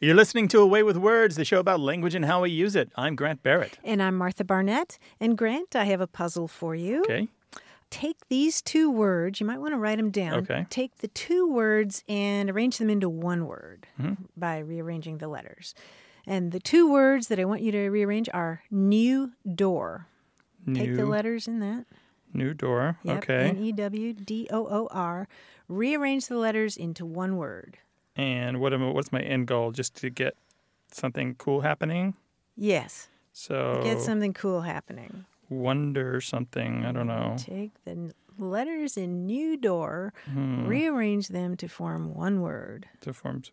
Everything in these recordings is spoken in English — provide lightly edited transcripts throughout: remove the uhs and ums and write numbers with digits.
You're listening to Away with Words, the show about language and how we use it. I'm Grant Barrett. And I'm Martha Barnett. And Grant, I have a puzzle for you. Okay. Take these two words. You might want to write them down. Okay. Take the two words and arrange them into one word by rearranging the letters. And the two words that I want you to rearrange are new door. Take the letters in that. New door. Yep. Okay. N-E-W-D-O-O-R. Rearrange the letters into one word. And what's my end goal? Just to get something cool happening? Yes. So Get something cool happening. Wonder something. I don't know. Take the letters in new door, rearrange them to form one word. One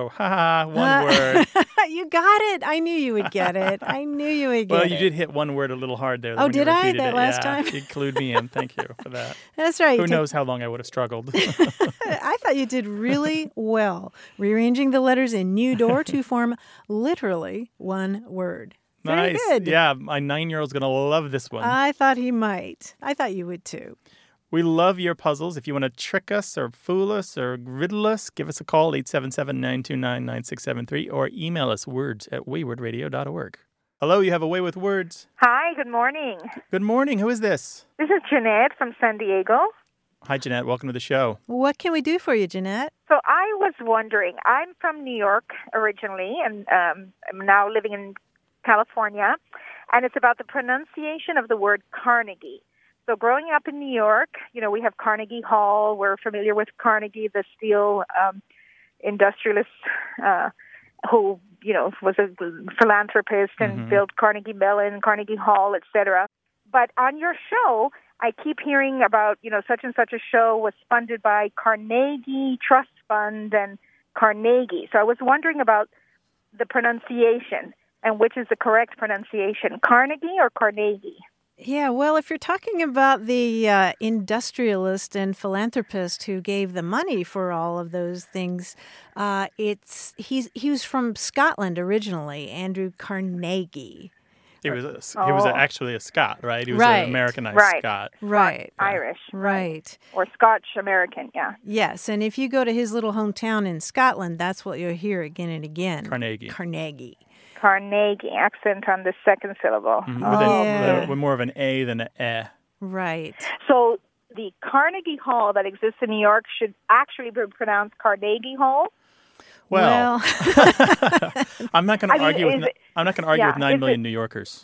word. You got it. I knew you would get it. Well, you did hit one word a little hard there. Oh, when you did I? repeated That it. last time? You clued me in. Thank you for that. That's right. Who knows how long I would have struggled. I thought you did really well, rearranging the letters in new door to form literally one word. Very Nice. good. Yeah, my 9-year-old's going to love this one. I thought he might. I thought you would too. We love your puzzles. If you want to trick us or fool us or riddle us, give us a call, 877-929-9673, or email us words@waywardradio.org. Hello, you have a Way with Words. Hi, good morning. Good morning. Who is this? This is Jeanette from San Diego. Hi, Jeanette. Welcome to the show. What can we do for you, Jeanette? So I was wondering, I'm from New York originally, and I'm now living in California, and it's about the pronunciation of the word Carnegie. So growing up in New York, we have Carnegie Hall. We're familiar with Carnegie, the steel industrialist who, was a philanthropist and built Carnegie Mellon, Carnegie Hall, etc. But on your show, I keep hearing about, such and such a show was funded by Carnegie Trust Fund and Carnegie. So I was wondering about the pronunciation and which is the correct pronunciation, Carnegie or Carnegie? Yeah, well, if you're talking about the industrialist and philanthropist who gave the money for all of those things, he was from Scotland originally, Andrew Carnegie. He was actually a Scot, right? He was Right. an Americanized Right. Scot. Right. Irish. Right. Or Scotch-American, yeah. Yes, and if you go to his little hometown in Scotland, that's what you'll hear again and again. Carnegie. Carnegie. Carnegie, accent on the second syllable. With more of an A than an E. Right. So the Carnegie Hall that exists in New York should actually be pronounced Carnegie Hall? Well, I'm not going to argue with 9 million New Yorkers.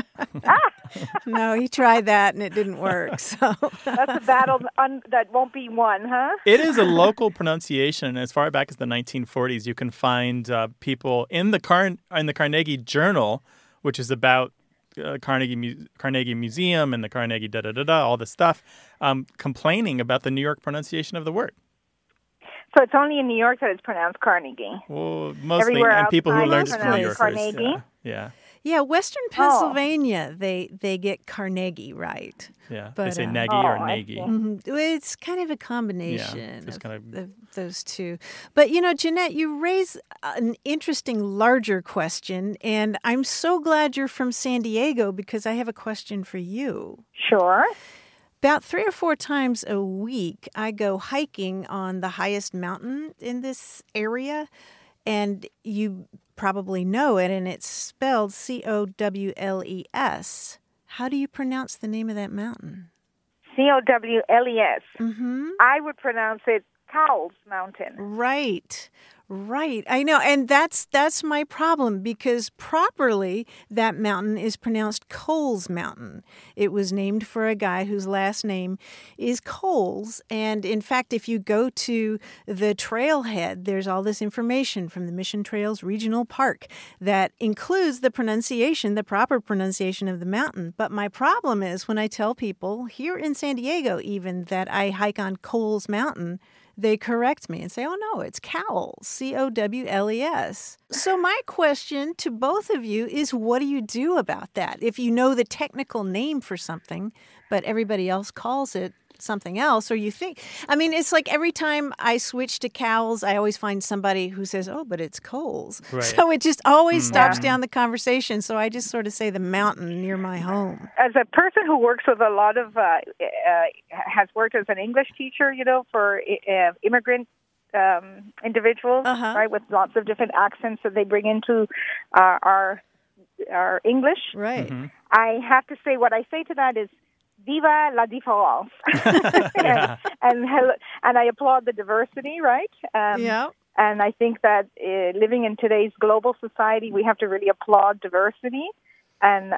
No, he tried that and it didn't work. So that's a battle that won't be won, huh? It is a local pronunciation. As far back as the 1940s, you can find people in the Carnegie Journal, which is about Carnegie Museum and the Carnegie all this stuff, complaining about the New York pronunciation of the word. So it's only in New York that it's pronounced Carnegie. Well, mostly, Everywhere and people who outside learned it's it from New Yorkers. Carnegie? Yeah. yeah, Western Pennsylvania, they get Carnegie right. Yeah, But, they say Nagy or Nagy. It's kind of a combination it's kind of those two. But, Jeanette, you raise an interesting, larger question, and I'm so glad you're from San Diego because I have a question for you. Sure. About 3 or 4 times a week, I go hiking on the highest mountain in this area, and you probably know it, and it's spelled Cowles. How do you pronounce the name of that mountain? Cowles. Mm-hmm. I would pronounce it Cowles Mountain. Right. I know. And that's my problem because properly that mountain is pronounced Coles Mountain. It was named for a guy whose last name is Coles. And in fact, if you go to the trailhead, there's all this information from the Mission Trails Regional Park that includes the proper pronunciation of the mountain. But my problem is when I tell people here in San Diego even that I hike on Coles Mountain, they correct me and say, oh, no, it's Cowles, Cowles. So my question to both of you is, what do you do about that? If you know the technical name for something, but everybody else calls it something else, or you think, it's like every time I switch to Cowles, I always find somebody who says, oh, but it's Coles. Right. So it just always stops down the conversation. So I just sort of say the mountain near my home. As a person who works with a lot of, has worked as an English teacher, for immigrant individuals, right, with lots of different accents that they bring into our English. Right. Mm-hmm. I have to say, what I say to that is, "Viva la différence," Yeah. and I applaud the diversity, right? Yeah. And I think that living in today's global society, we have to really applaud diversity and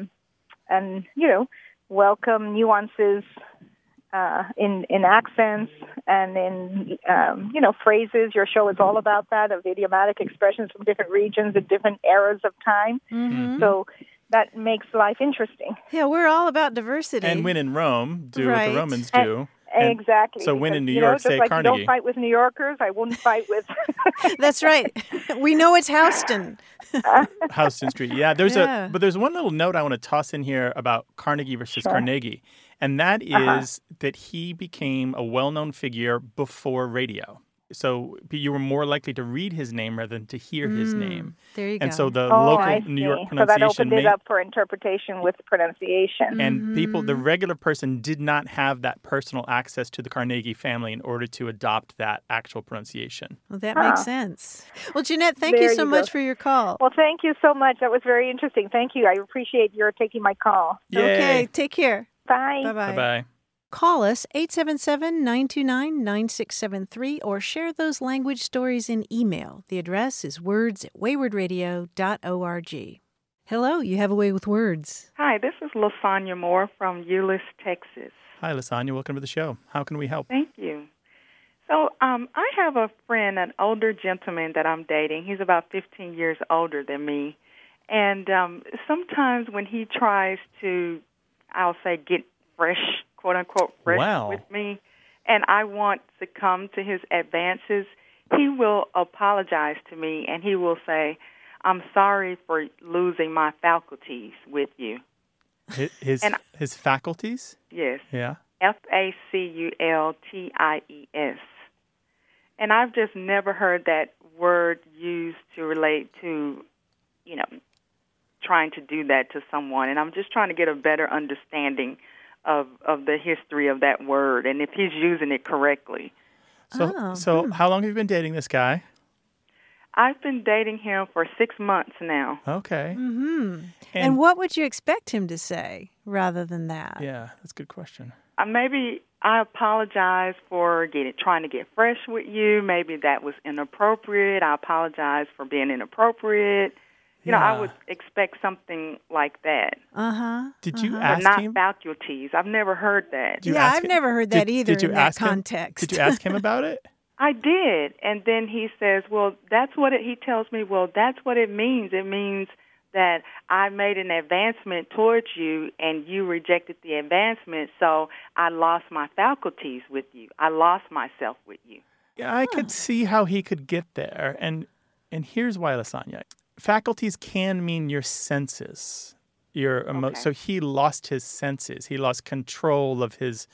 welcome nuances in accents and in phrases. Your show is all about that, of idiomatic expressions from different regions at different eras of time. Mm-hmm. So that makes life interesting. Yeah, we're all about diversity. And when in Rome, do what Right. the Romans do. Exactly. So when because, in New York, just say like Carnegie. you don't fight with New Yorkers, I wouldn't fight with. That's right. We know it's Houston. Houston Street. Yeah, but there's one little note I want to toss in here about Carnegie versus Carnegie, and that is that he became a well-known figure before radio. So you were more likely to read his name rather than to hear his name. There you And go. so the I local see. New York So that pronunciation opened it up for interpretation with pronunciation. and the regular person did not have that personal access to the Carnegie family in order to adopt that actual pronunciation. Well, that makes sense. Well, Jeanette, thank There you so you much go. for your call. Well, thank you so much. That was very interesting. Thank you. I appreciate your taking my call. Okay, Yay. take care. Bye. Bye-bye. Bye-bye. Call us 877-929-9673 or share those language stories in email. The address is words@waywardradio.org. Hello, you have a way with words. Hi, this is LaSonia Moore from Euless, Texas. Hi, Lasagna. Welcome to the show. How can we help? Thank you. So I have a friend, an older gentleman that I'm dating. He's about 15 years older than me. And sometimes when he tries to, I'll say, get fresh, quote-unquote fresh Wow. with me, and I want to come to his advances, he will apologize to me, and he will say, "I'm sorry for losing my faculties with you." His faculties? Yes. Yeah. Faculties. And I've just never heard that word used to relate to, trying to do that to someone. And I'm just trying to get a better understanding of the history of that word and if he's using it correctly. So how long have you been dating this guy? I've been dating him for 6 months now. Okay. Mm-hmm. And what would you expect him to say rather than that? Yeah, that's a good question. Maybe I apologize for trying to get fresh with you. Maybe that was inappropriate. I apologize for being inappropriate. I would expect something like that. Did you But ask not him? faculties. I've never heard that. I've never heard that either Did you in that ask him? context. Did you ask him about it? I did. And then he says, he tells me, that's what it means. It means that I made an advancement towards you and you rejected the advancement, so I lost my faculties with you. I lost myself with you. Yeah, I could see how he could get there. And here's why, Lasagna. Faculties can mean your senses. So he lost his senses. He lost control of his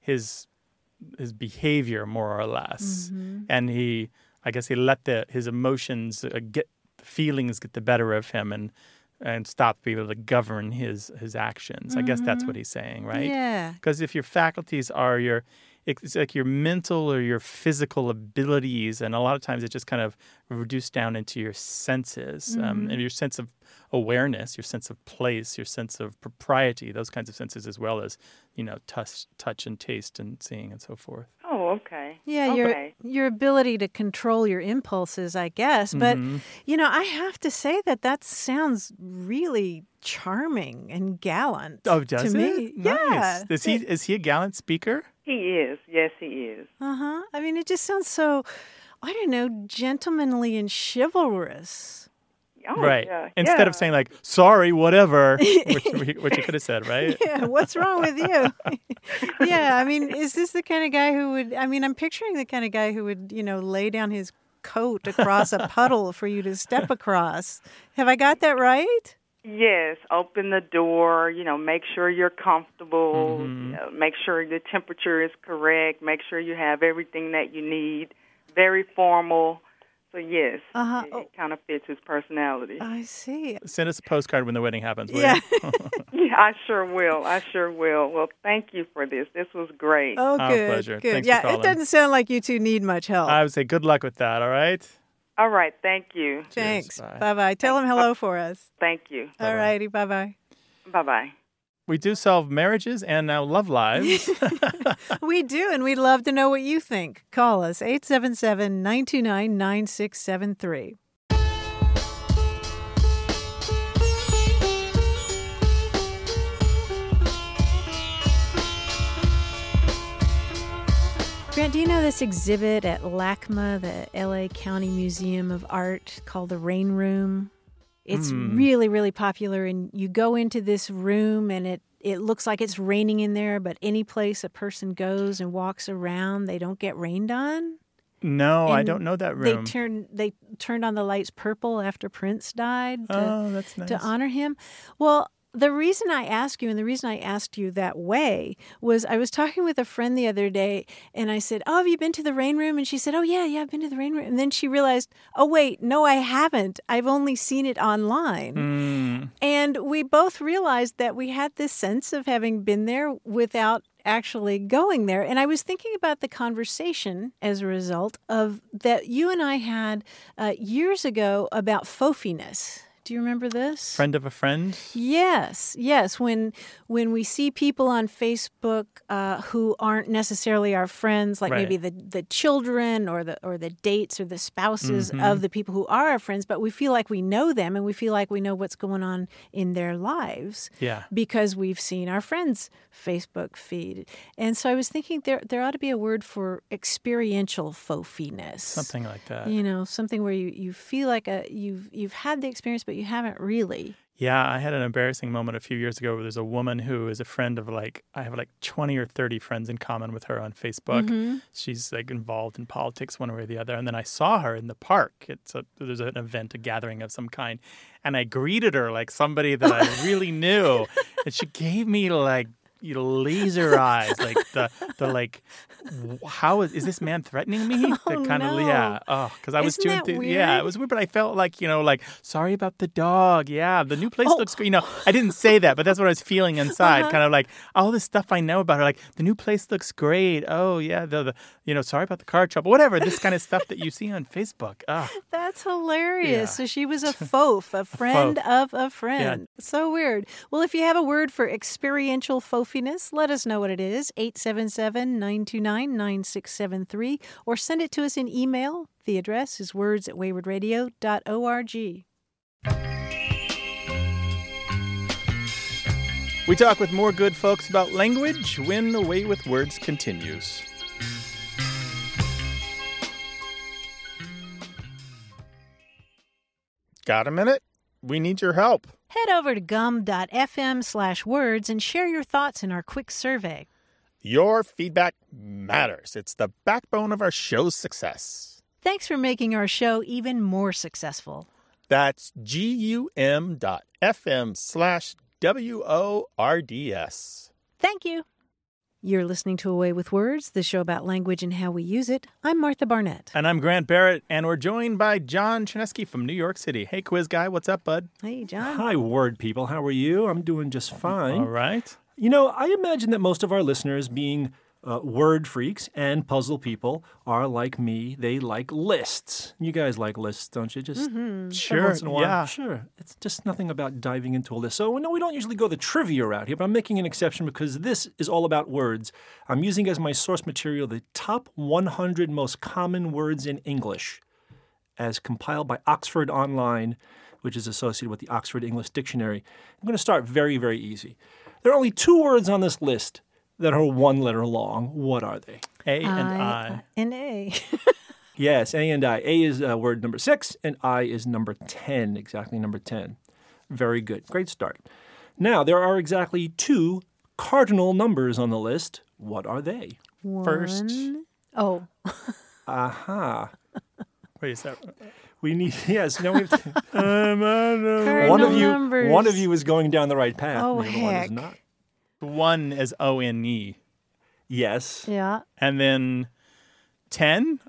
behavior, more or less. And he let his emotions feelings get the better of him and stop being able to govern his actions. I guess that's what he's saying, right? Yeah. Because if your faculties are it's like your mental or your physical abilities, and a lot of times it just kind of reduced down into your senses, and your sense of awareness, your sense of place, your sense of propriety, those kinds of senses, as well as touch and taste and seeing and so forth. Oh, okay. Yeah, okay. your ability to control your impulses, I guess. But, I have to say that sounds really charming and gallant to me. Nice. Yeah. Is he a gallant speaker? He is. Yes, he is. I mean, it just sounds so, I don't know, gentlemanly and chivalrous. Oh, Right. Yeah, Instead of saying like, sorry, whatever, which you could have said, right? Yeah, what's wrong with you? Yeah, I mean, is this the kind of guy who would, I'm picturing the kind of guy who would, lay down his coat across a puddle for you to step across. Have I got that right? Yes, open the door, make sure you're comfortable, make sure the temperature is correct, make sure you have everything that you need, very formal, So, yes, Uh-huh. it kind of fits his personality. I see. Send us a postcard when the wedding happens, will Yeah. you? Yeah, I sure will. Well, thank you for this. This was great. Oh, Our good. pleasure. Good. Thanks for Yeah, it calling. doesn't sound like you two need much help. I would say good luck with that, all right? All right, thank you. Thanks. Bye. Bye-bye. Tell him hello for us. Thank you. All righty. Bye-bye. Bye-bye. We do solve marriages and now love lives. We do, and we'd love to know what you think. Call us, 877-929-9673. Grant, do you know this exhibit at LACMA, the LA County Museum of Art, called the Rain Room? It's really, really popular, and you go into this room, and it looks like it's raining in there, but any place a person goes and walks around, they don't get rained on. No, I And don't know that room. They turned on the lights purple after Prince died That's nice. to honor him. Well, the reason I ask you, and the reason I asked you that way, was I was talking with a friend the other day, and I said, "Oh, have you been to the Rain Room?" And she said, "Oh, yeah, I've been to the Rain Room." And then she realized, "Oh, wait, no, I haven't. I've only seen it online." And we both realized that we had this sense of having been there without actually going there. And I was thinking about the conversation as a result of that you and I had years ago about fofiness. Do you remember this? Friend of a friend? Yes. When we see people on Facebook who aren't necessarily our friends, like Right. maybe the children or the dates or the spouses of the people who are our friends, but we feel like we know them and we feel like we know what's going on in their lives. Yeah. Because we've seen our friends' Facebook feed. And so I was thinking there ought to be a word for experiential fofiness. Something like that. You know, something where you feel like you've had the experience, but you haven't really. Yeah, I had an embarrassing moment a few years ago where there's a woman who is a friend of I have 20 or 30 friends in common with her on Facebook. She's involved in politics one way or the other. And then I saw her in the park. There's an event, a gathering of some kind. And I greeted her like somebody that I really knew. And she gave me laser eyes, how is this man threatening me? Oh, kind no. of, yeah. Oh, because I was Isn't too that weird? Yeah, it was weird, but I felt sorry about the dog. Yeah, the new place looks great. I didn't say that, but that's what I was feeling inside. Kind of all this stuff I know about her. The new place looks great. Oh yeah, the sorry about the car trouble. Whatever, this kind of stuff that you see on Facebook. That's hilarious. Yeah. So she was a fof, a friend of a friend. So weird. Well, if you have a word for experiential fofiness, let us know what it is, 877-929-9673, or send it to us in email. The address is words@waywardradio.org. We talk with more good folks about language when The Way with Words continues. Got a minute? We need your help. Head over to gum.fm/words and share your thoughts in our quick survey. Your feedback matters. It's the backbone of our show's success. Thanks for making our show even more successful. That's gum.fm/WORDS. Thank you. You're listening to A Way with Words, the show about language and how we use it. I'm Martha Barnett. And I'm Grant Barrett, and we're joined by John Chernesky from New York City. Hey, quiz guy, what's up, bud? Hey, John. Hi, word people. How are you? I'm doing just fine. All right. I imagine that most of our listeners, being word freaks and puzzle people, are like me. They like lists. You guys like lists, don't you? Just every Sure, once in a while. yeah. Sure. It's just nothing about diving into a list. So, no, we don't usually go the trivia route here, but I'm making an exception because this is all about words. I'm using as my source material the top 100 most common words in English as compiled by Oxford Online, which is associated with the Oxford English Dictionary. I'm going to start very, very easy. There are only 2 words on this list that are 1 letter long. What are they? A and I. And A. Yes, A and I. A is word number 6, and I is number 10, exactly number 10. Very good. Great start. Now, there are exactly 2 cardinal numbers on the list. What are they? First. Oh. Aha. Wait, is that... We need, yes, no, we have to, Cardinal one of you is going down the right path, Oh, and the other one heck. is not. One is O-N-E. Yes. Yeah. And then 10?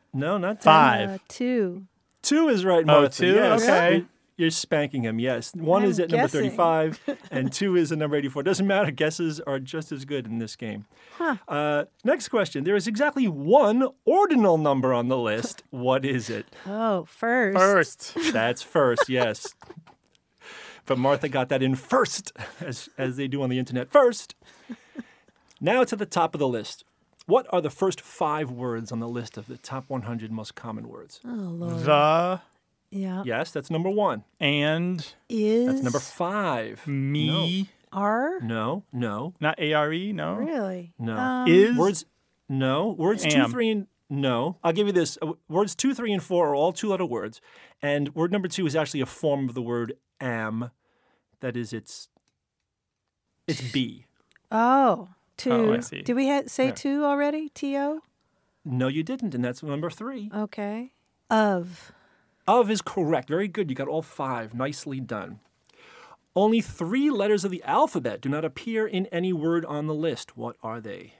No, not 10. 5. 2. 2 is right, Oh, Martha. 2? Yes. Okay. You're spanking him, yes. 1 I'm is at number guessing. 35, and 2 is at number 84. Doesn't matter. Guesses are just as good in this game. Next question. There is exactly one ordinal number on the list. What is it? Oh, first. First. That's first, yes. But Martha got that in first, as they do on the internet. First. Now to the top of the list. What are the first 5 words on the list of the top 100 most common words? Oh, Lord. The Yeah. Yes, that's number 1. and Is. That's number 5. me. Are? No. Not ARE, no. Really? No. Is Words 2, Am. 3, and no. I'll give you this. Words 2, 3, and 4 are all 2-letter words. And word number 2 is actually a form of the word am. That is, it's be. Oh, 2. Oh, I see. Did we say Yeah. 2 already? T-O? No, you didn't, and that's number 3. Okay. Of. Of is correct. Very good. You got all 5. Nicely done. Only 3 letters of the alphabet do not appear in any word on the list. What are they?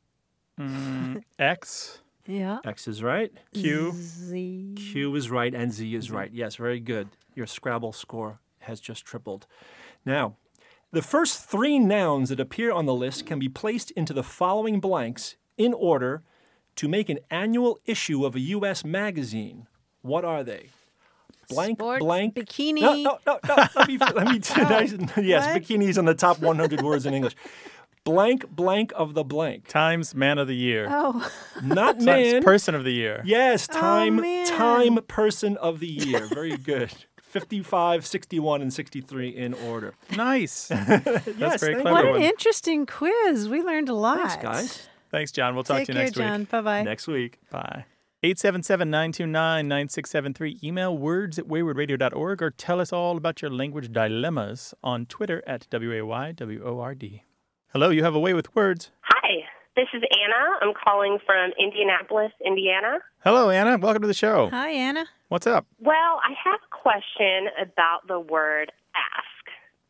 X, Yeah. X is right. Q, Z. Q is right, and Z is right. Yes, very good. Your Scrabble score has just tripled. Now, the first 3 nouns that appear on the list can be placed into the following blanks in order to make an annual issue of a U.S. magazine. What are they? Blank, Sports, blank. bikini. No. Let me yes, What? bikini's on the top 100 words in English. Blank, blank of the blank. Times Man of the Year. Oh. Not Times man. Person of the Year. Yes, time man. person of the year. Very good. 55, 61, and 63 in order. Nice. Yes, That's very thank clever What one. an interesting quiz. We learned a lot. Thanks, guys. Thanks, John. We'll talk Take to you care, next John. week. Bye-bye. Next week. Bye. 877-929-9673. Email words@waywardradio.org or tell us all about your language dilemmas on Twitter at WAYWORD. Hello, you have a way with words. Hi, this is Anna. I'm calling from Indianapolis, Indiana. Hello, Anna. Welcome to the show. Hi, Anna. What's up? Well, I have a question about the word ask.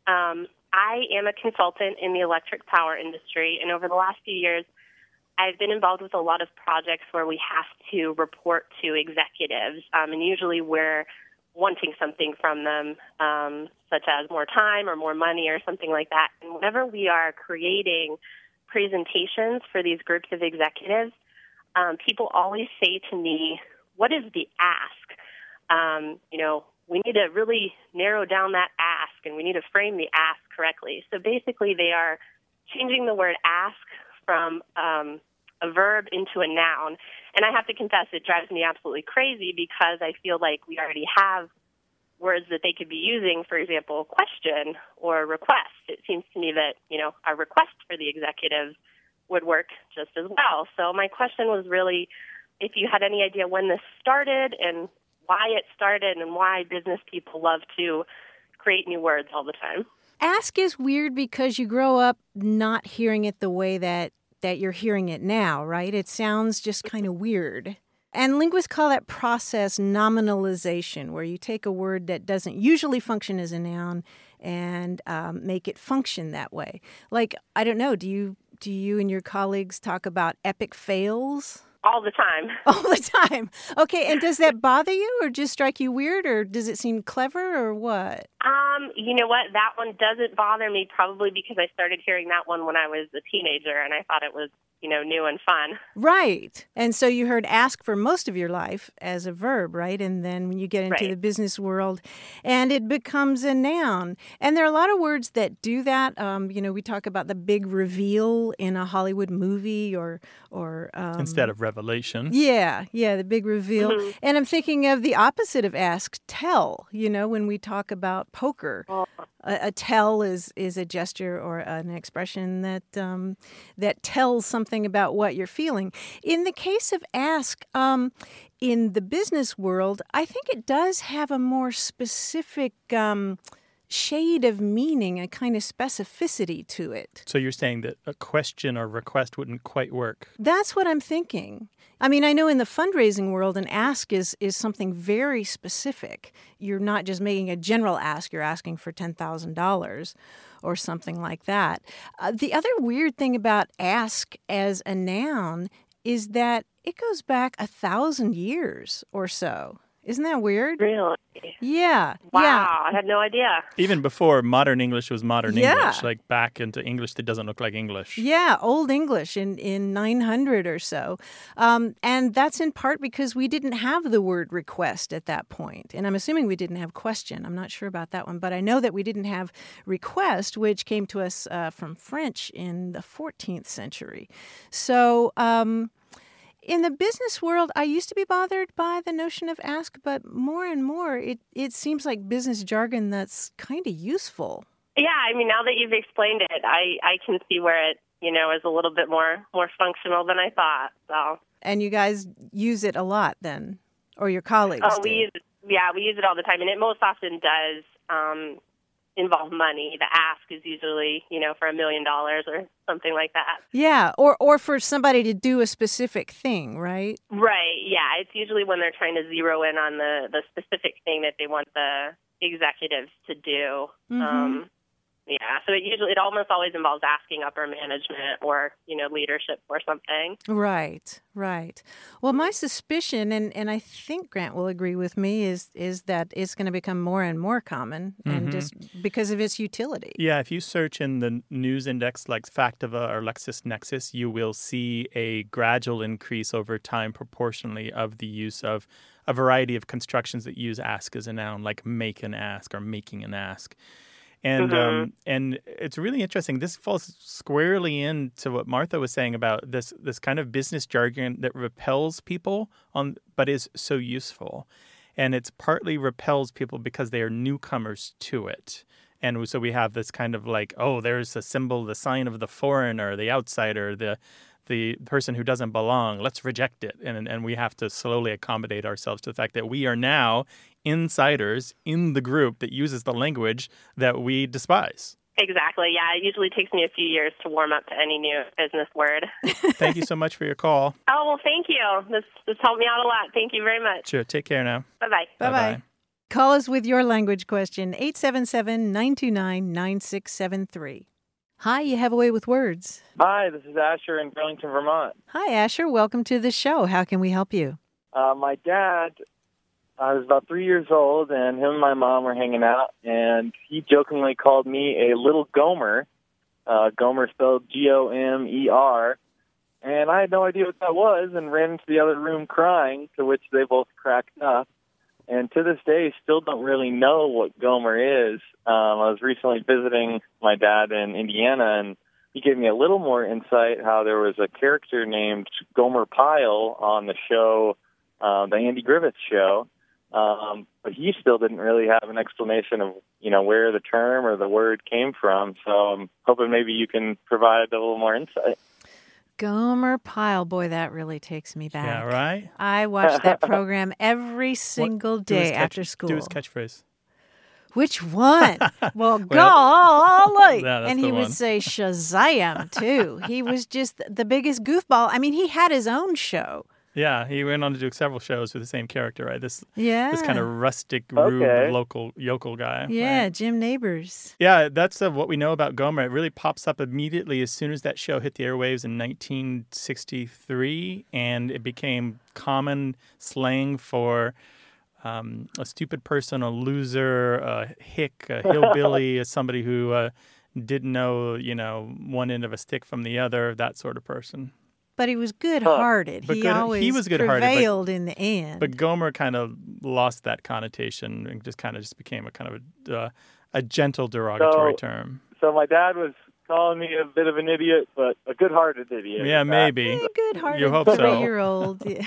I am a consultant in the electric power industry, and over the last few years, I've been involved with a lot of projects where we have to report to executives, and usually we're wanting something from them, such as more time or more money or something like that. And whenever we are creating presentations for these groups of executives, people always say to me, what is the ask? We need to really narrow down that ask, and we need to frame the ask correctly. So basically they are changing the word ask from a verb into a noun. And I have to confess, it drives me absolutely crazy because I feel like we already have words that they could be using, for example, question or request. It seems to me that, a request for the executives would work just as well. So my question was really if you had any idea when this started and why it started and why business people love to create new words all the time. Ask is weird because you grow up not hearing it the way that you're hearing it now, right? It sounds just kind of weird. And linguists call that process nominalization, where you take a word that doesn't usually function as a noun and make it function that way. Like, I don't know, do you and your colleagues talk about epic fails? All the time. All the time. Okay, and does that bother you or just strike you weird, or does it seem clever, or what? You know what? That one doesn't bother me, probably because I started hearing that one when I was a teenager, and I thought it was, new and fun. Right. And so you heard ask for most of your life as a verb, right? And then when you get into the business world and it becomes a noun. And there are a lot of words that do that. We talk about the big reveal in a Hollywood movie or Instead of revelation. Yeah, the big reveal. Mm-hmm. And I'm thinking of the opposite of ask, tell, when we talk about poker. A tell is a gesture or an expression that tells something about what you're feeling. In the case of ask, in the business world, I think it does have a more specific shade of meaning, a kind of specificity to it. So you're saying that a question or request wouldn't quite work. That's what I'm thinking. I mean, I know in the fundraising world, an ask is something very specific. You're not just making a general ask, you're asking for $10,000 or something like that. The other weird thing about ask as a noun is that it goes back 1,000 years or so. Isn't that weird? Really? Yeah. Wow, Yeah. I had no idea. Even before modern English was modern Yeah. English, like back into English that doesn't look like English. Yeah, Old English in 900 or so. And that's in part because we didn't have the word request at that point. And I'm assuming we didn't have question. I'm not sure about that one. But I know that we didn't have request, which came to us from French in the 14th century. So in the business world, I used to be bothered by the notion of ask, but more and more it seems like business jargon that's kind of useful. Yeah, I mean, now that you've explained it, I can see where it, is a little bit more functional than I thought. So. And you guys use it a lot then, or your colleagues? Oh, we use it all the time, and it most often does involve money. The ask is usually, for $1 million or something like that. Yeah, or for somebody to do a specific thing, right? Right, yeah. It's usually when they're trying to zero in on the specific thing that they want the executives to do. Mm-hmm. Yeah, so it almost always involves asking upper management or, leadership for something. Right. Well, my suspicion, and I think Grant will agree with me, is that it's going to become more and more common, and just because of its utility. Yeah, if you search in the news index like Factiva or LexisNexis, you will see a gradual increase over time proportionally of the use of a variety of constructions that use ask as a noun, like make an ask or making an ask. And and it's really interesting. This falls squarely into what Martha was saying about this kind of business jargon that repels people but is so useful. And it's partly repels people because they are newcomers to it. And so we have this kind of like, oh, there's a symbol, the sign of the foreigner, the outsider, the person who doesn't belong. Let's reject it. And we have to slowly accommodate ourselves to the fact that we are now insiders in the group that uses the language that we despise. Exactly. Yeah, it usually takes me a few years to warm up to any new business word. Thank you so much for your call. Oh, well, thank you. This helped me out a lot. Thank you very much. Sure. Take care now. Bye-bye. Bye-bye. Call us with your language question, 877-929-9673. Hi, you have a way with words. Hi, this is Asher in Burlington, Vermont. Hi, Asher. Welcome to the show. How can we help you? My dad, I was about 3 years old, and him and my mom were hanging out, and he jokingly called me a little Gomer. Gomer spelled Gomer, and I had no idea what that was and ran into the other room crying, to which they both cracked up. And to this day, still don't really know what Gomer is. I was recently visiting my dad in Indiana, and he gave me a little more insight how there was a character named Gomer Pyle on the show, the Andy Griffith Show. But he still didn't really have an explanation of, where the term or the word came from. So I'm hoping maybe you can provide a little more insight. Gomer Pyle. Boy, that really takes me back. Yeah, right? I watched that program every single day after school. Do his catchphrase. Which one? Well, golly. Yeah, that's and the he one. would say Shazam, too. He was just the biggest goofball. I mean, he had his own show. Yeah, he went on to do several shows with the same character, right? This kind of rustic, rude, local yokel guy. Yeah, right? Jim Neighbors. Yeah, that's what we know about Gomer. It really pops up immediately as soon as that show hit the airwaves in 1963, and it became common slang for a stupid person, a loser, a hick, a hillbilly, as somebody who didn't know, one end of a stick from the other, that sort of person. But he was good-hearted. He always prevailed in the end. But Gomer kind of lost that connotation and just became a kind of a gentle derogatory term. So my dad was calling me a bit of an idiot, but a good-hearted idiot. Yeah, maybe. Good-hearted you hope so. 3-year-old. Yeah.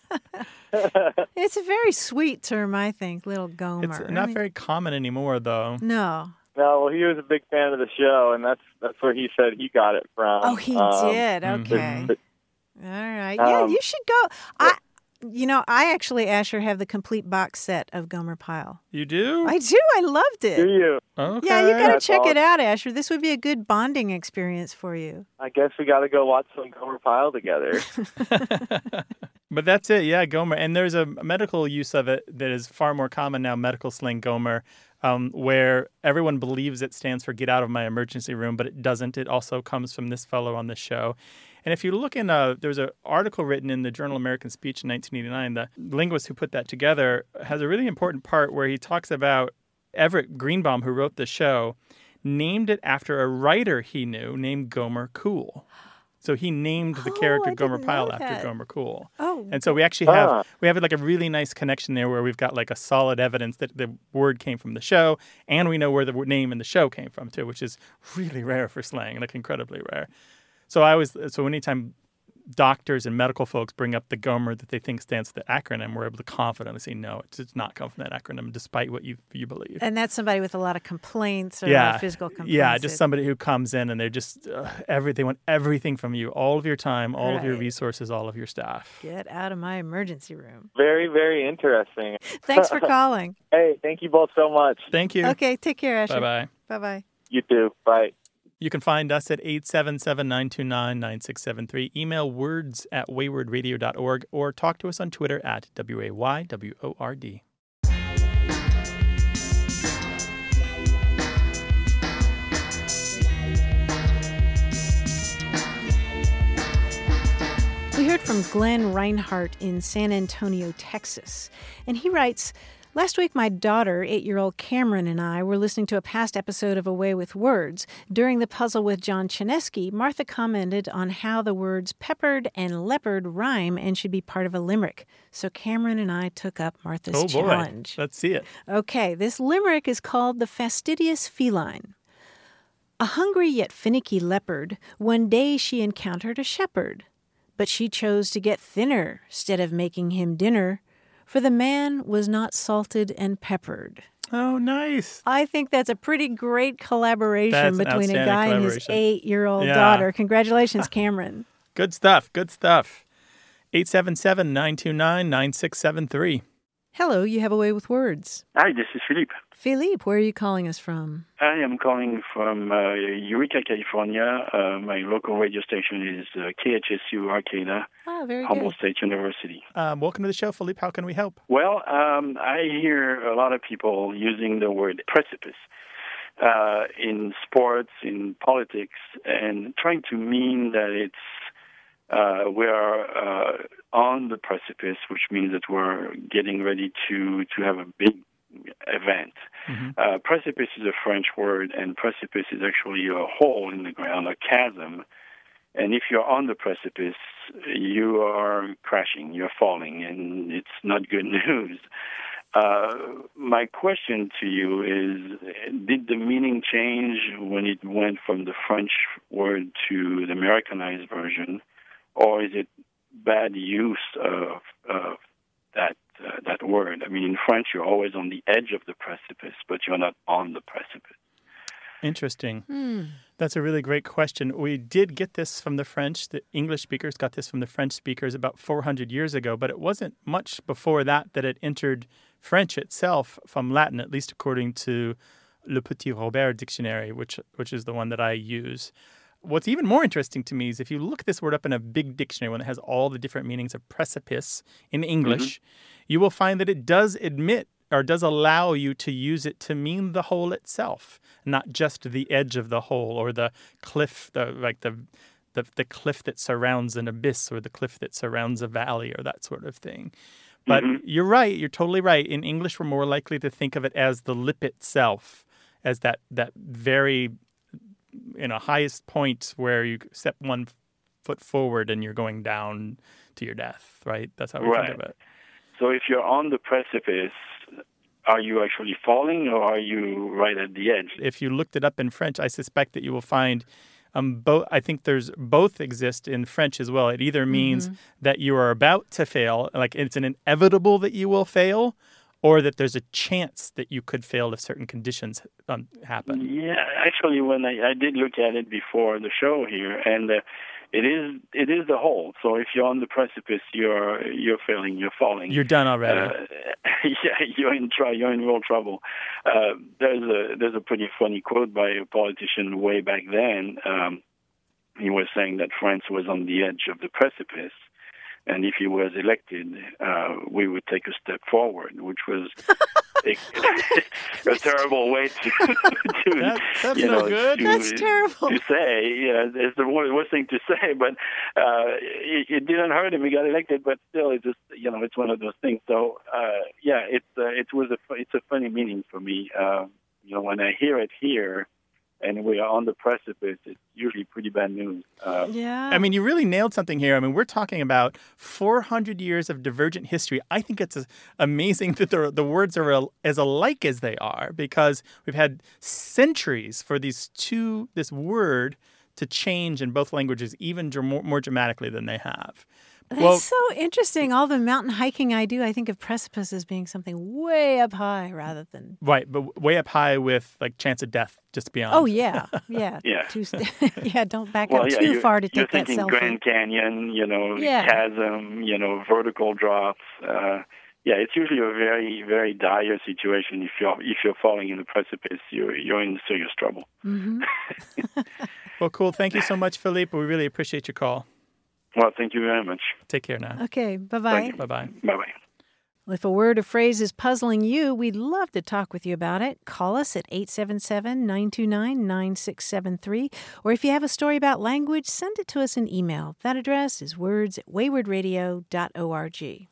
It's a very sweet term, I think, little Gomer. It's not very common anymore, though. No. No, well, he was a big fan of the show, and that's where he said he got it from. Oh, he did? Okay. All right. Yeah, you should go. I actually, Asher, have the complete box set of Gomer Pyle. You do? I do. I loved it. Do you? Okay. Yeah, you got to check it out, Asher. This would be a good bonding experience for you. I guess we got to go watch some Gomer Pyle together. But that's it, yeah, Gomer. And there's a medical use of it that is far more common now, medical slang Gomer, where everyone believes it stands for get out of my emergency room, but it doesn't. It also comes from this fellow on the show. And if you look in, there's an article written in the Journal of American Speech in 1989. The linguist who put that together has a really important part where he talks about Everett Greenbaum, who wrote the show, named it after a writer he knew named Gomer Cool. So he named the character Gomer Pyle after Gomer Cool. Oh. And so we actually have like a really nice connection there where we've got like a solid evidence that the word came from the show, and we know where the name in the show came from too, which is really rare for slang, like incredibly rare. So anytime doctors and medical folks bring up the Gomer that they think stands for the acronym, we're able to confidently say, no, it does not come from that acronym, despite what you believe. And that's somebody with a lot of complaints or a lot of physical complaints. Yeah, just somebody who comes in and they're just, they want everything from you, all of your time, all of your resources, all of your staff. Get out of my emergency room. Very, very interesting. Thanks for calling. Hey, thank you both so much. Thank you. Okay, take care, Asher. Bye-bye. Bye-bye. You too. Bye. You can find us at 877-929-9673. Email words@waywordradio.org or talk to us on Twitter at WAYWORD. We heard from Glenn Reinhardt in San Antonio, Texas, and he writes, last week, my daughter, 8-year-old Cameron, and I were listening to a past episode of A Way with Words. During the puzzle with John Chinesky, Martha commented on how the words peppered and leopard rhyme and should be part of a limerick. So Cameron and I took up Martha's challenge. Let's see it. Okay, this limerick is called The Fastidious Feline. A hungry yet finicky leopard, one day she encountered a shepherd. But she chose to get thinner, 'stead of making him dinner. For the man was not salted and peppered. Oh, nice. I think that's a pretty great collaboration between a guy and his 8-year-old daughter. Congratulations, Cameron. Good stuff. Good stuff. 877-929-9673. Hello, you have A Way with Words. Hi, this is Philippe. Philippe, where are you calling us from? I am calling from Eureka, California. My local radio station is KHSU Arcata, very Humboldt good. State University. Welcome to the show, Philippe. How can we help? Well, I hear a lot of people using the word precipice in sports, in politics, and trying to mean that it's we are on the precipice, which means that we're getting ready to have a big event. Mm-hmm. Precipice is a French word, and precipice is actually a hole in the ground, a chasm. And if you're on the precipice, you are crashing, you're falling, and it's not good news. My question to you is, did the meaning change when it went from the French word to the Americanized version, or is it bad use of that word? I mean, in French, you're always on the edge of the precipice, but you're not on the precipice. Interesting. That's a really great question. We did get this from the French. The English speakers got this from the French speakers about 400 years ago, but it wasn't much before that it entered French itself from Latin, at least according to Le Petit Robert Dictionary, which is the one that I use. What's even more interesting to me is if you look this word up in a big dictionary, one that has all the different meanings of precipice in English, you will find that it does admit or does allow you to use it to mean the hole itself, not just the edge of the hole or the cliff, the cliff that surrounds an abyss or the cliff that surrounds a valley or that sort of thing. But you're right. You're totally right. In English, we're more likely to think of it as the lip itself, as that very highest point where you step one foot forward and you're going down to your death, right? That's how we think of it. So if you're on the precipice, are you actually falling or are you right at the edge? If you looked it up in French, I suspect that you will find both. I think both exist in French as well. It either means that you are about to fail, like it's an inevitable that you will fail, or that there's a chance that you could fail if certain conditions happen. Yeah, actually, when I did look at it before the show here, and it is the hole. So if you're on the precipice, you're failing, you're falling. You're done already. Yeah, you're in real trouble. There's a pretty funny quote by a politician way back then. He was saying that France was on the edge of the precipice. And if he was elected, we would take a step forward, which was a terrible way to that's you know, no good. That's terrible. to say. It's the worst thing to say, but it didn't hurt him. He got elected, but still, it's just it's one of those things. So it's a funny meaning for me. When I hear it here, and we are on the precipice, it's usually pretty bad news. Yeah. I mean, you really nailed something here. I mean, we're talking about 400 years of divergent history. I think it's amazing that the words are as alike as they are, because we've had centuries for this word to change in both languages even more dramatically than they have. That's so interesting. All the mountain hiking I do, I think of precipice as being something way up high rather than... Right, but way up high with chance of death just beyond. Oh, yeah. Yeah. Yeah. Don't back up too far to you're take that thinking selfie. Grand Canyon, chasm, vertical drops. It's usually a very, very dire situation. If you're falling in the precipice, you're in serious trouble. Mm-hmm. Well, cool. Thank you so much, Philippe. We really appreciate your call. Well, thank you very much. Take care now. Okay, bye-bye. Bye-bye. Bye-bye. If a word or phrase is puzzling you, we'd love to talk with you about it. Call us at 877-929-9673. Or if you have a story about language, send it to us in email. That address is words@waywardradio.org.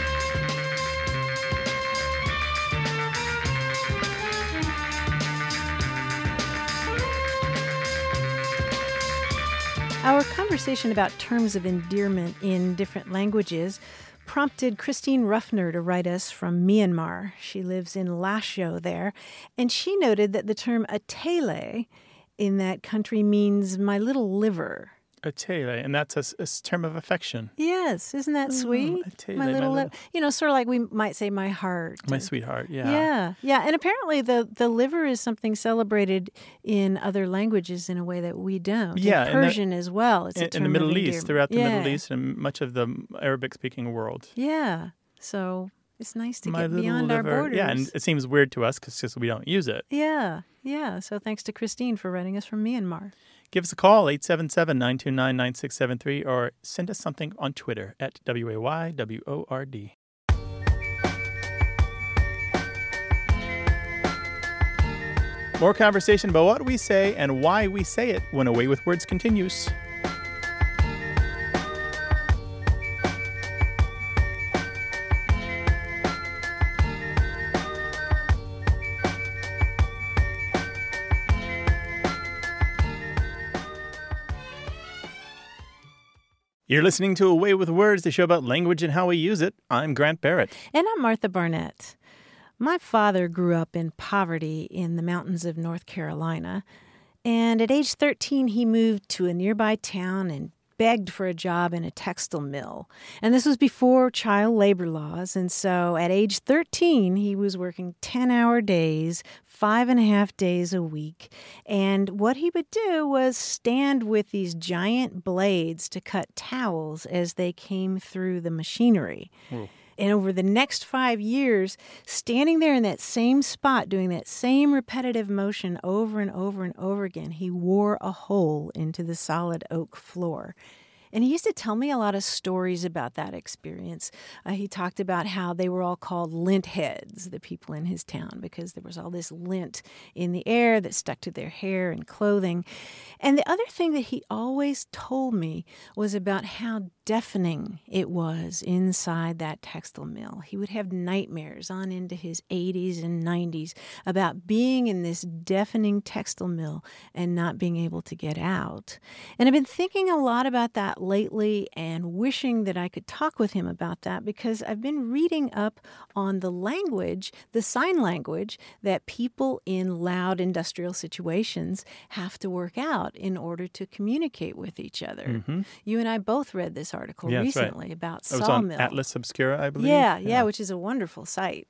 Our conversation about terms of endearment in different languages prompted Christine Ruffner to write us from Myanmar. She lives in Lashio there, and she noted that the term atele in that country means my little liver. Atele, and that's a term of affection. Yes, isn't that sweet? Atele, my little liver. Sort of like we might say my heart. My sweetheart, yeah. Yeah, and apparently the liver is something celebrated in other languages in a way that we don't. Yeah, in Persian as well. It's a term in the Middle of East, endearment. throughout the Middle East and much of the Arabic-speaking world. Yeah, so it's nice to My get little beyond our liver. borders. Yeah, and it seems weird to us because we don't use it. Yeah. So thanks to Christine for writing us from Myanmar. Give us a call, 877-929-9673, or send us something on Twitter at WAYWORD. More conversation about what we say and why we say it when A Way with Words continues. You're listening to A Way with Words, the show about language and how we use it. I'm Grant Barrett. And I'm Martha Barnett. My father grew up in poverty in the mountains of North Carolina. And at age 13, he moved to a nearby town and begged for a job in a textile mill. And this was before child labor laws. And so at age 13, he was working 10-hour days, 5.5 days a week. And what he would do was stand with these giant blades to cut towels as they came through the machinery. And over the next 5 years, standing there in that same spot, doing that same repetitive motion over and over and over again, he wore a hole into the solid oak floor. And he used to tell me a lot of stories about that experience. He talked about how they were all called lint heads, the people in his town, because there was all this lint in the air that stuck to their hair and clothing. And the other thing that he always told me was about how deafening it was inside that textile mill. He would have nightmares on into his 80s and 90s about being in this deafening textile mill and not being able to get out. And I've been thinking a lot about that lately and wishing that I could talk with him about that, because I've been reading up on the language, the sign language, that people in loud industrial situations have to work out in order to communicate with each other. Mm-hmm. You and I both read this article Yeah, that's recently right. about It was sawmill. on Atlas Obscura, I believe. Yeah, which is a wonderful site.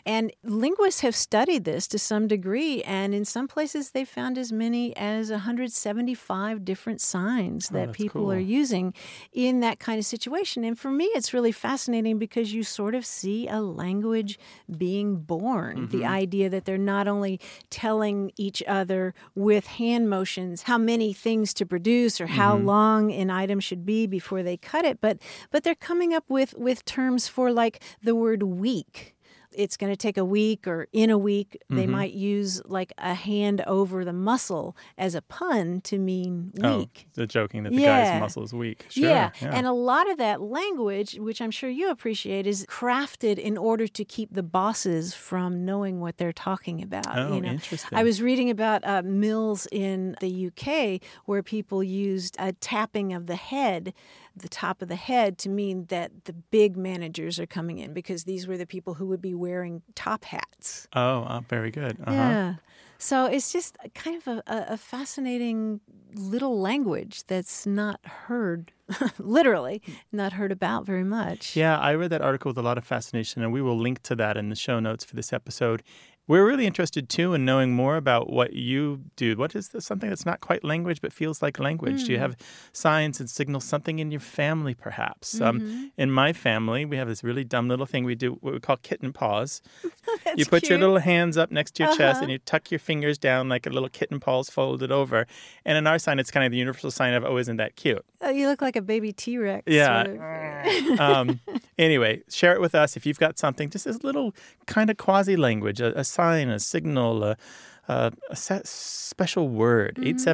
And linguists have studied this to some degree, and in some places they found as many as 175 different signs that people are using in that kind of situation. And for me, it's really fascinating because you sort of see a language being born. The idea that they're not only telling each other with hand motions how many things to produce or how long an item should be before they cut it, but they're coming up with terms for like the word week. It's going to take a week, or in a week. They might use like a hand over the muscle as a pun to mean weak. Oh, the joking that the guy's muscle is weak. Sure. Yeah, and a lot of that language, which I'm sure you appreciate, is crafted in order to keep the bosses from knowing what they're talking about. Oh, interesting. I was reading about mills in the UK where people used a tapping of the head, the top of the head, to mean that the big managers are coming in, because these were the people who would be wearing top hats. Oh, very good. Yeah. So it's just kind of a fascinating little language that's not heard, literally, not heard about very much. Yeah, I read that article with a lot of fascination, and we will link to that in the show notes for this episode. We're really interested, too, in knowing more about what you do. What is this, something that's not quite language but feels like language? Do you have signs and signals, something in your family, perhaps? In my family, we have this really dumb little thing we do, what we call kitten paws. You put your little hands up next to your chest and you tuck your fingers down like a little kitten paws folded over. And in our sign, it's kind of the universal sign of, oh, isn't that cute? Oh, you look like a baby T-Rex. Yeah. Anyway, share it with us if you've got something, just this little kind of quasi-language, a sign, a signal, a special word.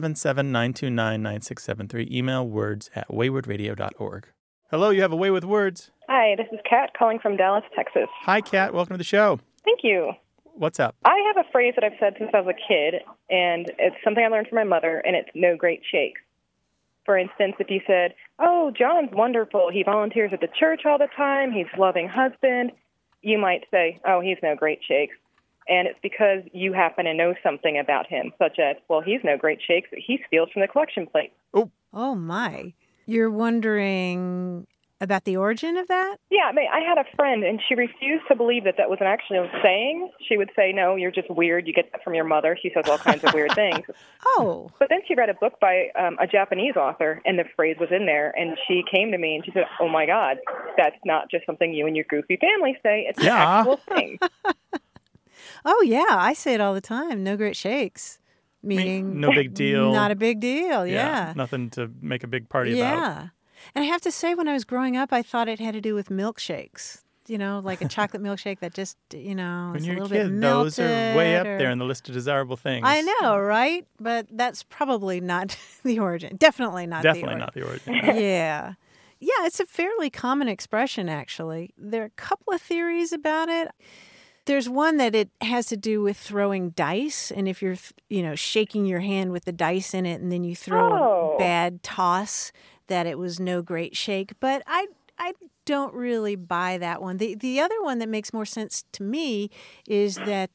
877-929-9673. Email words@waywardradio.org. Hello, you have a way with words. Hi, this is Kat calling from Dallas, Texas. Hi, Kat. Welcome to the show. Thank you. What's up? I have a phrase that I've said since I was a kid, and it's something I learned from my mother, and it's no great shakes. For instance, if you said, oh, John's wonderful, he volunteers at the church all the time, he's a loving husband, you might say, oh, he's no great shakes. And it's because you happen to know something about him, such as, well, he's no great shakes, he steals from the collection plate. Oh, my. You're wondering about the origin of that? Yeah, I had a friend, and she refused to believe that was an actual saying. She would say, no, you're just weird. You get that from your mother. She says all kinds of weird things. Oh. But then she read a book by a Japanese author, and the phrase was in there, and she came to me, and she said, oh, my God, that's not just something you and your goofy family say. It's an actual thing. Oh, yeah, I say it all the time. No great shakes. Meaning no big deal. Not a big deal, yeah. Nothing to make a big party about. Yeah. And I have to say, when I was growing up, I thought it had to do with milkshakes. You know, like a chocolate milkshake that just, When is you're a little a kid, bit melted. those are way up there in the list of desirable things. I know, right? But that's probably not the origin. Definitely not the origin. Definitely not the origin. Yeah. Yeah, it's a fairly common expression, actually. There are a couple of theories about it. There's one that it has to do with throwing dice, and if you're, shaking your hand with the dice in it, and then you throw a bad toss, that it was no great shake. But I don't really buy that one. The other one that makes more sense to me is that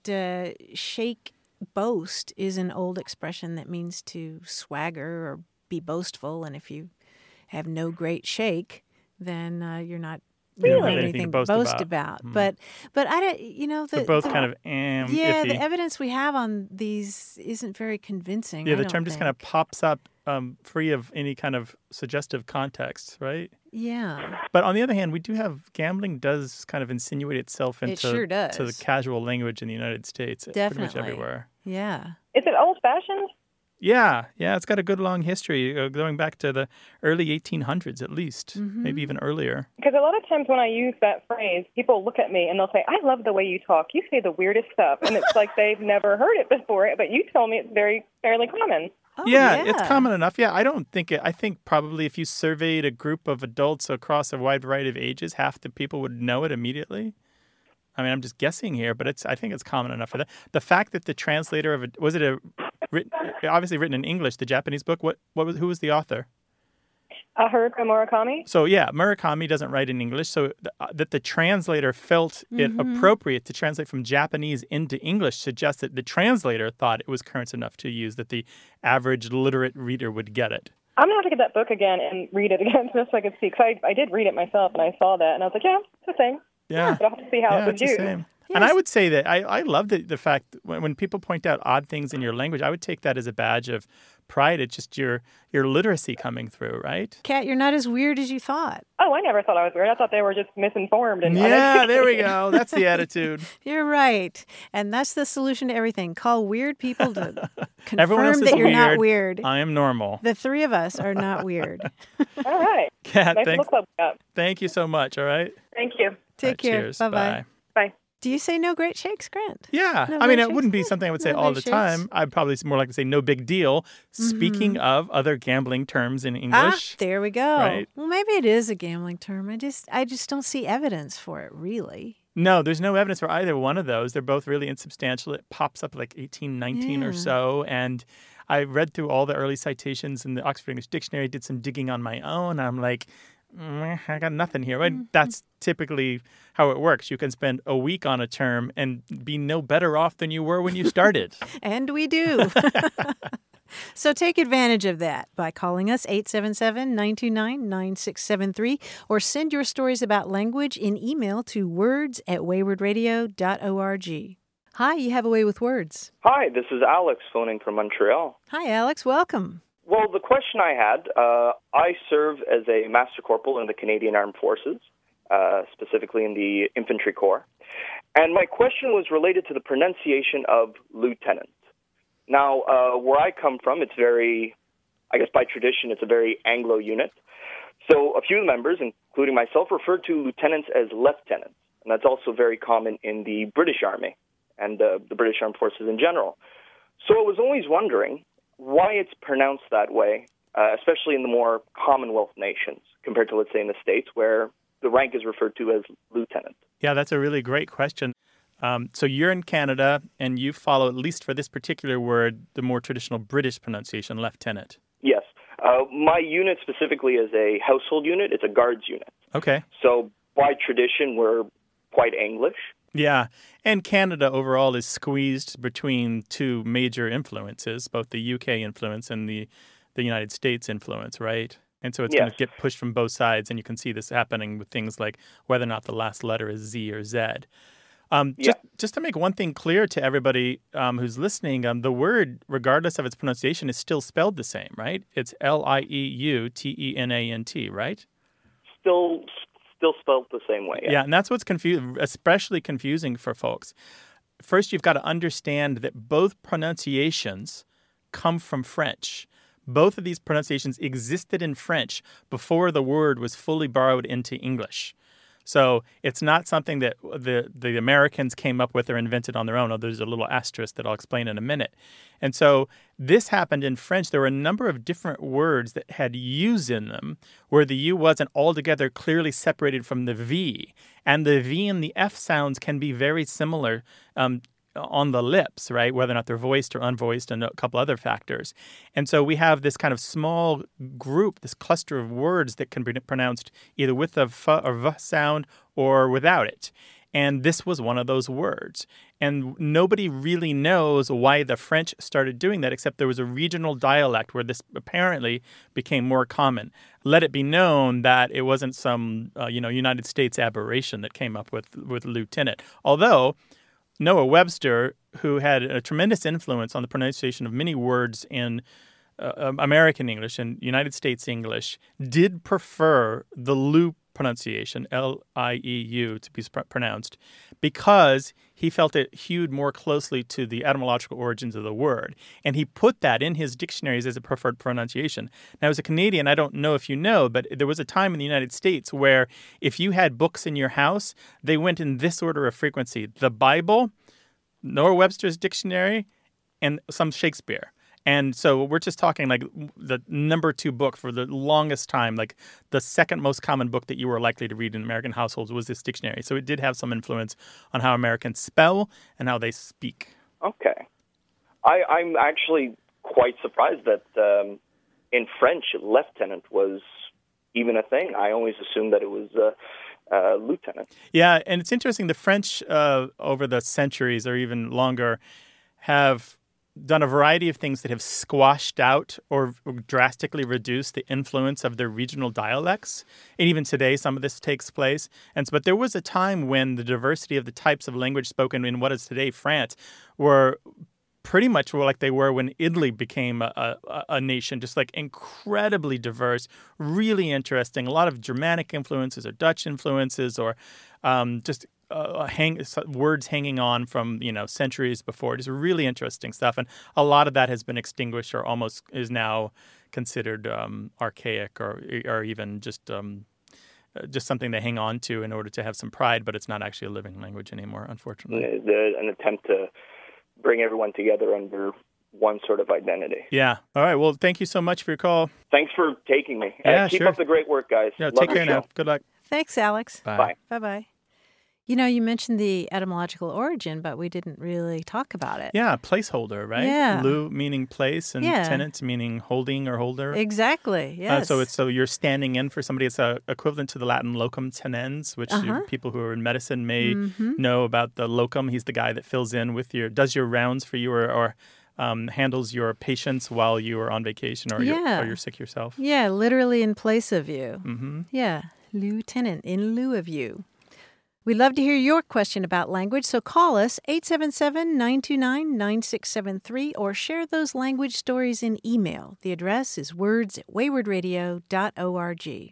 shake boast is an old expression that means to swagger or be boastful, and if you have no great shake, then you're not. You don't have anything to boast about. But I don't, they're both kind of yeah, iffy. the evidence we have on these isn't very convincing. Yeah, the term just kind of pops up free of any kind of suggestive context, right? Yeah. But on the other hand, we do have gambling does kind of insinuate itself into sure does. to the casual language in the United States. Definitely. Pretty much everywhere. Yeah. Is it old-fashioned? Yeah, it's got a good long history going back to the early 1800s at least, maybe even earlier. Because a lot of times when I use that phrase, people look at me and they'll say, I love the way you talk. You say the weirdest stuff. And it's like they've never heard it before, but you told me it's fairly common. Oh, yeah, it's common enough. Yeah, I think probably if you surveyed a group of adults across a wide variety of ages, half the people would know it immediately. I mean, I'm just guessing here, but I think it's common enough for that. The fact that the translator of it, was it obviously written in English, the Japanese book? Who was the author? Haruki Murakami. So yeah, Murakami doesn't write in English, so that the translator felt it appropriate to translate from Japanese into English suggests that the translator thought it was current enough to use that the average literate reader would get it. I'm going to have to get that book again and read it again just so I can see, because I did read it myself and I saw that and I was like, yeah, it's the same. Yeah. But I'll have to see how it was it's used. The same. And I would say that I love the fact when people point out odd things in your language, I would take that as a badge of pride. It's just your literacy coming through, right? Kat, you're not as weird as you thought. Oh, I never thought I was weird. I thought they were just misinformed. And yeah, there we go. That's the attitude. You're right. And that's the solution to everything. Call weird people to Everyone else confirm is that you're weird. not weird. I am normal. The three of us are not weird. All right. Kat, Nice little club up. thank you so much, all right? Thank you. Take All right, care. cheers. Bye-bye. Bye. Bye. Do you say no great shakes, Grant? Yeah. No I mean, great it wouldn't be shakes? something I would say No all great the shakes? time. I'd probably more like to say no big deal. Speaking of other gambling terms in English. There we go. Right. Well, maybe it is a gambling term. I just don't see evidence for it, really. No, there's no evidence for either one of those. They're both really insubstantial. It pops up like 1819 or so. And I read through all the early citations in the Oxford English Dictionary, did some digging on my own. I'm like, I got nothing here. Right? That's typically how it works. You can spend a week on a term and be no better off than you were when you started. And we do. So take advantage of that by calling us 877-929-9673 or send your stories about language in email to words@waywardradio.org. Hi, you have a way with words. Hi, this is Alex phoning from Montreal. Hi, Alex. Welcome. Well, the question I had, I serve as a Master Corporal in the Canadian Armed Forces, specifically in the Infantry Corps. And my question was related to the pronunciation of lieutenant. Now, where I come from, it's very, I guess by tradition, it's a very Anglo unit. So a few members, including myself, refer to lieutenants as lieutenants. And that's also very common in the British Army and the British Armed Forces in general. So I was always wondering why it's pronounced that way, especially in the more Commonwealth nations, compared to, let's say, in the States, where the rank is referred to as lieutenant. Yeah, that's a really great question. So you're in Canada, and you follow, at least for this particular word, the more traditional British pronunciation, lieutenant. Yes. My unit specifically is a household unit. It's a guards unit. Okay. So by tradition, we're quite English. Yeah, and Canada overall is squeezed between two major influences, both the UK influence and the United States influence, right? And so it's going to get pushed from both sides, and you can see this happening with things like whether or not the last letter is Z or Z. Just to make one thing clear to everybody who's listening, the word, regardless of its pronunciation, is still spelled the same, right? It's Lieutenant, right? Still spelled the same way. Yeah, and that's what's especially confusing for folks. First, you've got to understand that both pronunciations come from French. Both of these pronunciations existed in French before the word was fully borrowed into English. So it's not something that the Americans came up with or invented on their own. Oh, there's a little asterisk that I'll explain in a minute. And so this happened in French. There were a number of different words that had U's in them where the U wasn't altogether clearly separated from the V. And the V and the F sounds can be very similar on the lips, right? Whether or not they're voiced or unvoiced and a couple other factors. And so we have this kind of small group, this cluster of words that can be pronounced either with a F or V sound or without it. And this was one of those words. And nobody really knows why the French started doing that, except there was a regional dialect where this apparently became more common. Let it be known that it wasn't some United States aberration that came up with lieutenant. Although Noah Webster, who had a tremendous influence on the pronunciation of many words in American English and United States English, did prefer the Lou pronunciation, L-I-E-U, to be pronounced, because he felt it hewed more closely to the etymological origins of the word. And he put that in his dictionaries as a preferred pronunciation. Now, as a Canadian, I don't know if you know, but there was a time in the United States where if you had books in your house, they went in this order of frequency: the Bible, Noah Webster's dictionary, and some Shakespeare. And so we're just talking like the number 2 book for the longest time, like the second most common book that you were likely to read in American households was this dictionary. So it did have some influence on how Americans spell and how they speak. Okay. I'm actually quite surprised that in French, lieutenant was even a thing. I always assumed that it was lieutenant. Yeah, and it's interesting. The French over the centuries or even longer have done a variety of things that have squashed out or drastically reduced the influence of their regional dialects. And even today, some of this takes place. But there was a time when the diversity of the types of language spoken in what is today France were pretty much like they were when Italy became a nation, just like incredibly diverse, really interesting. A lot of Germanic influences or Dutch influences or just words hanging on from centuries before. Just really interesting stuff, and a lot of that has been extinguished or almost is now considered archaic or even just something they hang on to in order to have some pride, but it's not actually a living language anymore, unfortunately. An attempt to bring everyone together under one sort of identity. Yeah. All right. Well, thank you so much for your call. Thanks for taking me. Yeah, keep sure. up the great work, guys. Yeah, Love take your care show. now. Good luck. Thanks, Alex. Bye. Bye-bye. You mentioned the etymological origin, but we didn't really talk about it. Yeah, placeholder, right? Yeah. Lu meaning place and tenant meaning holding or holder. Exactly, yes. So you're standing in for somebody. It's equivalent to the Latin locum tenens, which people who are in medicine may know about the locum. He's the guy that fills in with does your rounds for you or handles your patients while you are on vacation or you're sick yourself. Yeah, literally in place of you. Mm-hmm. Yeah, lieutenant, in lieu of you. We'd love to hear your question about language, so call us 877-929-9673 or share those language stories in email. The address is words@waywardradio.org.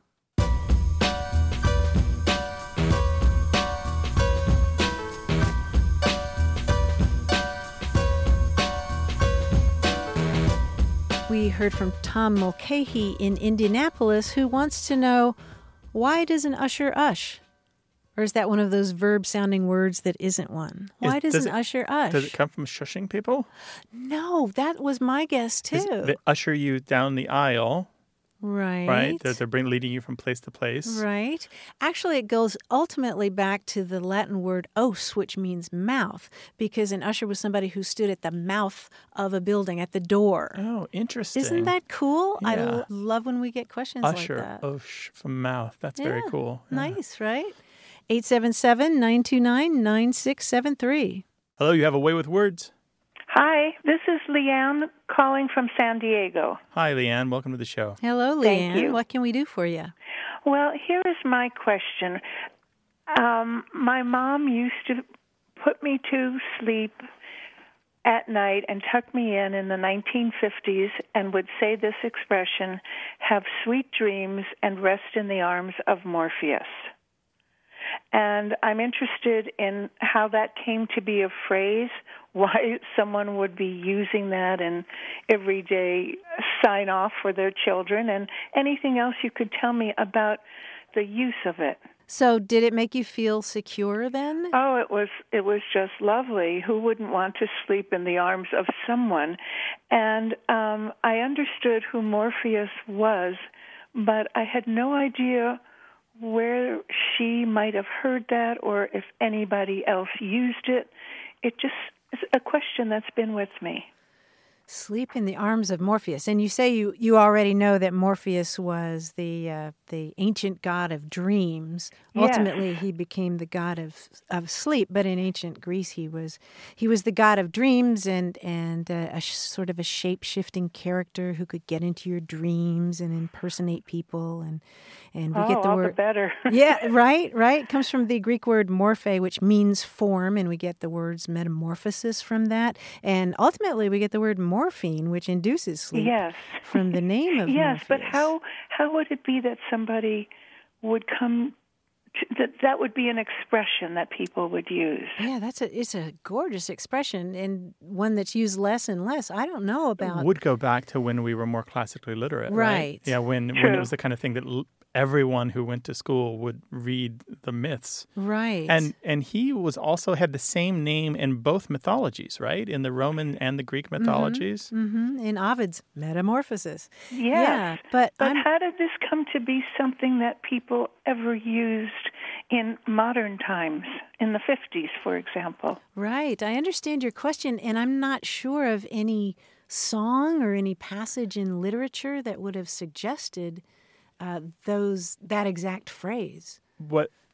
We heard from Tom Mulcahy in Indianapolis, who wants to know, why does an usher ush? Or is that one of those verb-sounding words that isn't one? Why does an usher ush? Does it come from shushing people? No, that was my guess, too. They usher you down the aisle. Right. Right? They're leading you from place to place. Right. Actually, it goes ultimately back to the Latin word os, which means mouth, because an usher was somebody who stood at the mouth of a building, at the door. Oh, interesting. Isn't that cool? Yeah. I love when we get questions usher, like that. Osh, from mouth. That's very cool. Yeah. Nice, right? 877-929-9673. Hello, you have a way with words. Hi, this is Leanne calling from San Diego. Hi, Leanne. Welcome to the show. Hello, Leanne. Thank you. What can we do for you? Well, here is my question. My mom used to put me to sleep at night and tuck me in the 1950s and would say this expression, have sweet dreams and rest in the arms of Morpheus. And I'm interested in how that came to be a phrase, why someone would be using that in everyday sign-off for their children, and anything else you could tell me about the use of it. So did it make you feel secure then? Oh, it was just lovely. Who wouldn't want to sleep in the arms of someone? And I understood who Morpheus was, but I had no idea where she might have heard that or if anybody else used it. It just is a question that's been with me. Sleep in the arms of Morpheus. And you say you already know that Morpheus was the ancient god of dreams. Yes. Ultimately, he became the god of sleep. But in ancient Greece, he was the god of dreams and sort of a shape-shifting character who could get into your dreams and impersonate people. And we get the all word the better. Yeah, right. It comes from the Greek word morphe, which means form, and we get the words metamorphosis from that. And ultimately, we get the word morphine, which induces sleep. Yes. From the name of yes, Morpheus. but how would it be that somebody would come that would be an expression that people would use? Yeah, it's a gorgeous expression and one that's used less and less. I don't know about. It would go back to when we were more classically literate, right? Yeah, when it was the kind of thing that everyone who went to school would read the myths. Right. And he had the same name in both mythologies, right? In the Roman and the Greek mythologies. Mm-hmm. In Ovid's Metamorphosis. Yes. Yeah, but how did this come to be something that people ever used in modern times, in the 50s, for example? Right. I understand your question, and I'm not sure of any song or any passage in literature that would have suggested that exact phrase. What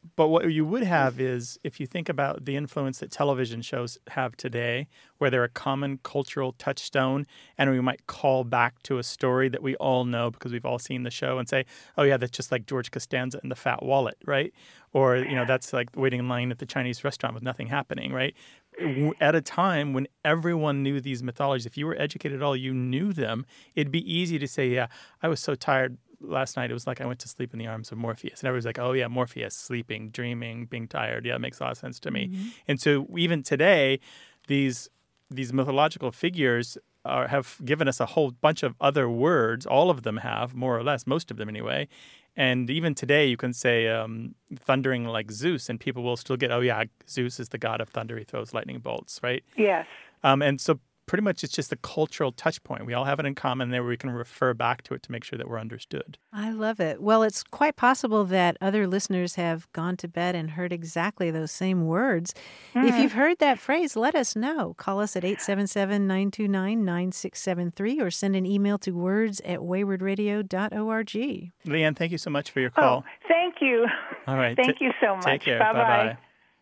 But what you would have is, if you think about the influence that television shows have today, where they're a common cultural touchstone, and we might call back to a story that we all know because we've all seen the show and say, oh, yeah, that's just like George Costanza and the Fat Wallet, right? Or, that's like waiting in line at the Chinese restaurant with nothing happening, right? At a time when everyone knew these mythologies, if you were educated at all, you knew them, it'd be easy to say, yeah, I was so tired last night, it was like I went to sleep in the arms of Morpheus. And everybody's like, oh, yeah, Morpheus, sleeping, dreaming, being tired. Yeah, it makes a lot of sense to me. Mm-hmm. And so even today, these mythological figures have given us a whole bunch of other words. All of them have, more or less, most of them anyway. And even today, you can say thundering like Zeus, and people will still get, oh, yeah, Zeus is the god of thunder. He throws lightning bolts, right? Yes. And so pretty much it's just a cultural touch point. We all have it in common there where we can refer back to it to make sure that we're understood. I love it. Well, it's quite possible that other listeners have gone to bed and heard exactly those same words. Mm-hmm. If you've heard that phrase, let us know. Call us at 877-929-9673 or send an email to words@waywardradio.org. Leanne, thank you so much for your call. Oh, thank you. All right. Thank you so much. Take care. Bye-bye.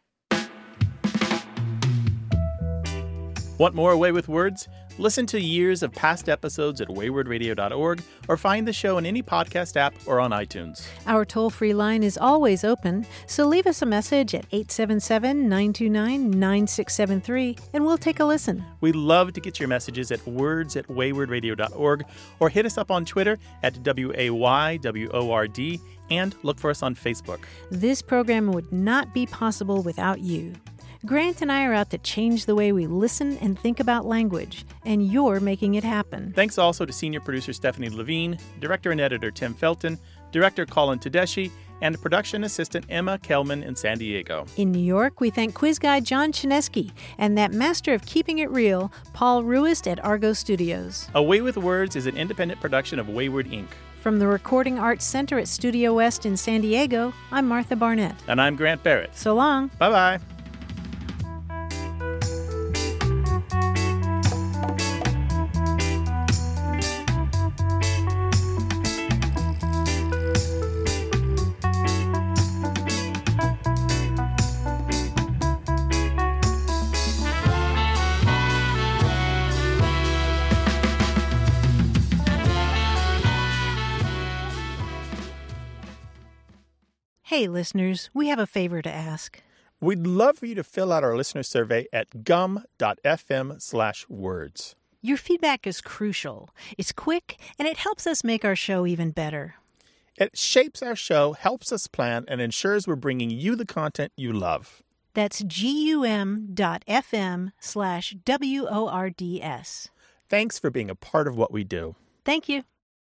Want more Away with Words? Listen to years of past episodes at waywardradio.org or find the show in any podcast app or on iTunes. Our toll-free line is always open, so leave us a message at 877-929-9673 and we'll take a listen. We love to get your messages at words@waywardradio.org or hit us up on Twitter at WAYWORD and look for us on Facebook. This program would not be possible without you. Grant and I are out to change the way we listen and think about language, and you're making it happen. Thanks also to senior producer Stephanie Levine, director and editor Tim Felton, director Colin Tedeschi, and production assistant Emma Kelman in San Diego. In New York, we thank quiz guy John Chinesky and that master of keeping it real, Paul Ruist at Argo Studios. Away with Words is an independent production of Wayward Inc. From the Recording Arts Center at Studio West in San Diego, I'm Martha Barnett. And I'm Grant Barrett. So long. Bye-bye. Hey, listeners, we have a favor to ask. We'd love for you to fill out our listener survey at gum.fm/words. Your feedback is crucial. It's quick, and it helps us make our show even better. It shapes our show, helps us plan, and ensures we're bringing you the content you love. That's gum.fm/WORDS. Thanks for being a part of what we do. Thank you.